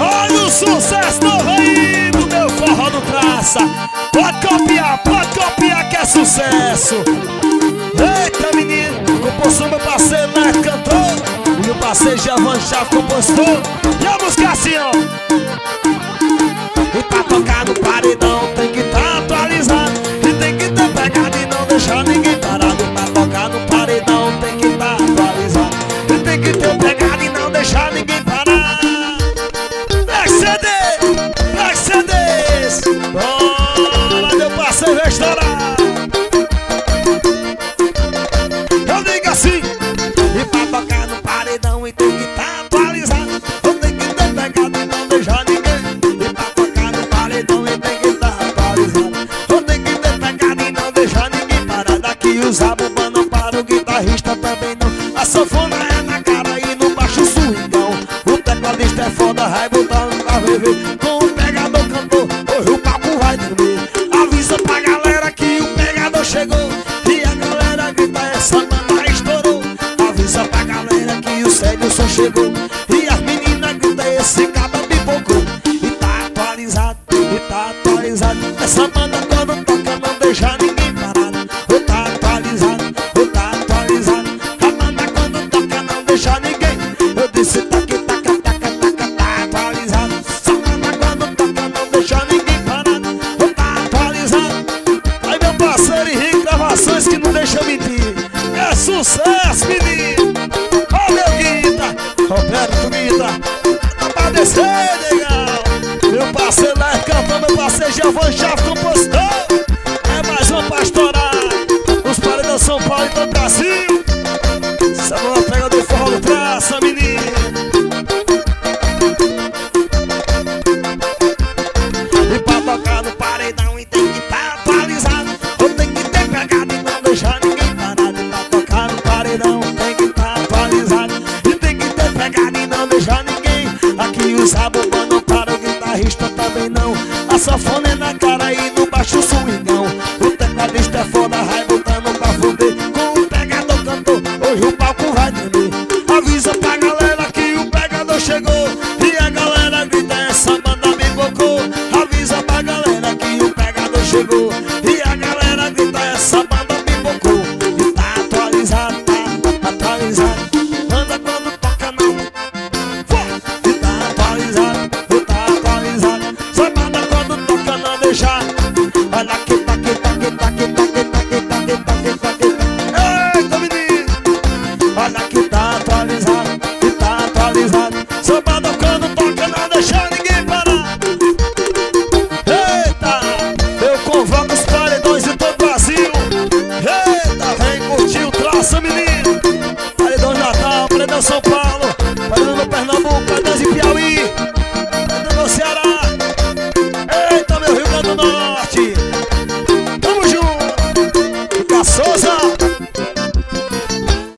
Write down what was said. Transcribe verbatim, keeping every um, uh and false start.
Olha o sucesso novo aí do meu forró do Traça. Pode copiar, pode copiar que é sucesso. Eita menino, composição meu parceiro Neto cantor, o meu parceiro Javan Chave compositor. E a música assim ó. E pra tocar no paredão tem que tá atualizado, e tem que ter pegada e não deixar ninguém parado. Pra tocar no paredão tem que tá atualizado, e tem que ter pegada e não deixar ninguém parar. Black C D, Black C Ds, bora meu parceiro vai estourar. Eu digo assim, e pra tocar no paredão e tem que tá atualizado, eu tenho que ter pegada e não deixar ninguém. E pra tocar no paredão e tem que tá atualizado, eu tenho que ter pegada e não deixar ninguém parar. Daqui os zabumba não para, o guitarrista também não. A sanfona é na cara e no baixo swingão. O tecladista é foda, vai botando pra viver. Com o pegador cantor, hoje o papo vai dormir. Avisa pra galera que o pegador chegou, e a galera grita, essa banda estourou. Avisa pra galera que o Célio chegou, e as meninas gritam, esse caba pipocou. E tá atualizado, e tá atualizado. Essa banda quando toca não deixa ninguém parado. E tá atualizado, e tá atualizado. A banda quando toca não deixa ninguém. Eu disse taca, taca, taca, taca, tá atualizado. Essa banda quando toca não deixa ninguém parado. E tá atualizado. Aí meu parceiro Henrique Gravações que não deixa mentir. É sucesso, menino. Ó meu Guita, Roberto Guita, tá pra descer, legal. Meu parceiro lá cantor, meu parceiro Javan Chave compositor. É mais uma pra estourar os paredão São Paulo e todo o Brasil. Essa bola pega do forró do Traça, menino. E pra tocar no paredão e tem que tá atualizado, ou tem que ter pegada e não deixar ninguém parado. E pra tocar no paredão tem que tá atualizado, e tem que ter pegada e não deixar ninguém. Aqui os zabumba não para, o guitarrista também não. A sanfona é na cara e no baixo swingão. O tecladista é foda, vai botando pra fuder. Com o pegador cantor, hoje o palco vai tremer. Avisa pra galera que o pegador chegou, e a galera grita, essa banda me bocou. Avisa pra galera que o pegador chegou, e a galera grita, essa banda me bocou. E tá atualizado, tá atualizado. Anda quando toca não. E tá atualizado, e tá atualizado. Essa banda quando toca não deixa. Olha que tá, que tá, que tá, que tá, que tá, que tá, que tá, que tá, que tá. Eita menino, olha que tá atualizado, que tá atualizado. Essa banda quando toca não deixa ninguém parar. Eita, eu convoco os paredões de todo o Brasil. Eita, vem curtir o Traça, menino. Paredão de Natal, paredão São Paulo.